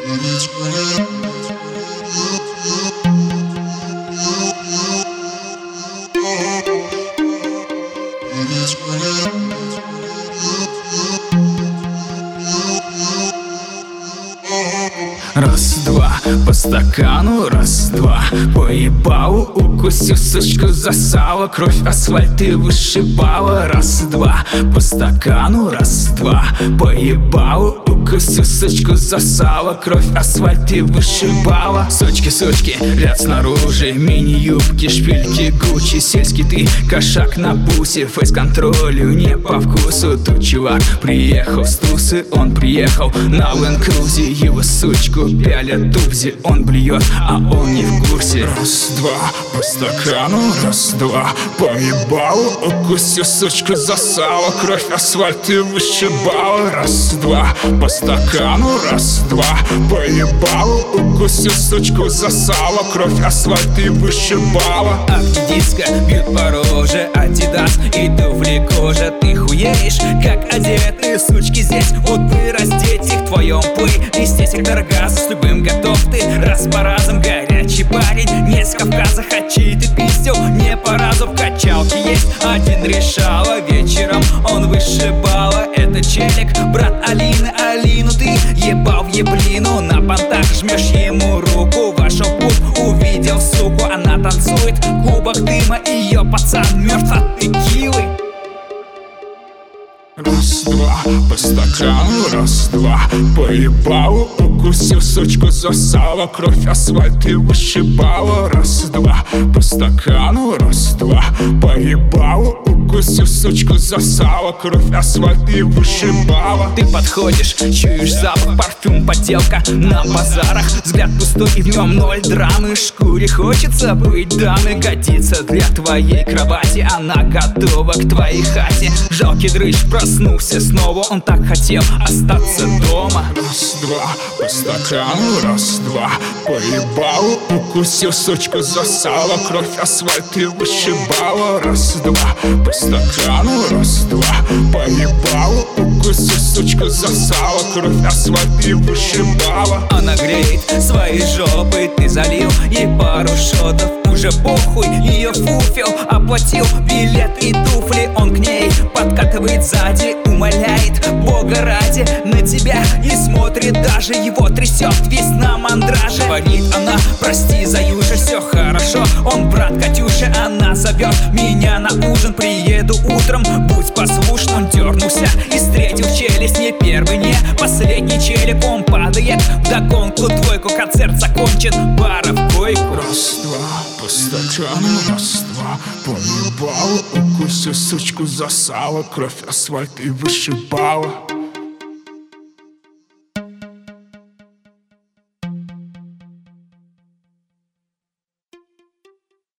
Раз-два, по стакану, раз-два, поебалу, укусил сучку, засала, кровь асфальт и вышибала. Раз-два, по стакану, раз-два, поебалу, укусил сучку, засала, кровь асфальт и вышибала. Сучки, сучки, ряд снаружи, мини-юбки, шпильки, гуччи, сельский ты, кошак на бусе, фейс-контролю не по вкусу. Тут чувак приехал с тусы, он приехал на ленд-крузе, его сучку пялят тубзи, он блюет, а он не в курсе. Раз-два, по стакану, раз-два, поебалу, укусил сучку, засала, кровь асфальт и вышибала. Раз-два, по стакану, раз-два, поебалу, укусил сучку, засала, кровь асфальт и вышибала. Актидиска бьют по роже, Адидас и туфли кожа. Ты хуеешь, как одеты сучки здесь, вот бы раздеть их в твоем плейлисте. Сектор газа, с любым готов ты, раз по разам горячий парень. Не с Кавказа, хачи ты пиздил, не по разу в качалке есть один решала. Вечером он вышибала, это челик, брат Алины. Алину ты ебал в еблину, на понтах жмешь ему руку. Вошел в клуб, увидел суку, она танцует в клубах дыма, ее пацан мертв от текилы. Раз-два, по стакану, раз-два, поебалу, укусил сучку, засала, кровь асфальт и вышибала. Раз-два, по стакану, раз-два, поебалу, укусил сучку, засала, кровь асфальт и вышибала. Ты подходишь, чуешь запах, парфюм, подделка на базарах. Взгляд пустой и в нем ноль драмы. Шкуре хочется быть дамой, годится для твоей кровати. Она готова к твоей хате. Жалкий дрыщ проснулся снова, он так хотел остаться дома. Раз-два, по стакану, раз-два, поебалу, укусил сучку, засала, кровь асфальт и вышибала. Раз-два, по стакану, раз-два, поебалу, укусил сучку, засала, кровь асфальт и вышибала. Она греет своей жопой, ты залил ей пару шотов. Уже похуй, ее фуфел оплатил билет и туфли. Он к ней подкатывает сзади, умоляет Бога ради на тебя и смотрит даже. Его трясет весь на мандраже. Говорит она: прости, Заюша, все хорошо. Он брат Катюши, она зовет меня на ужин. Приеду утром, будь послушным. Он дернулся и встретил челюсть. Не первый, не последний челик. Он падает вдогонку, двойку, концерт закончен, пара в койку. Раз-два, по стакану, раз-два, поебалу, укусил сучку, засала, кровь асфальт и вышибала.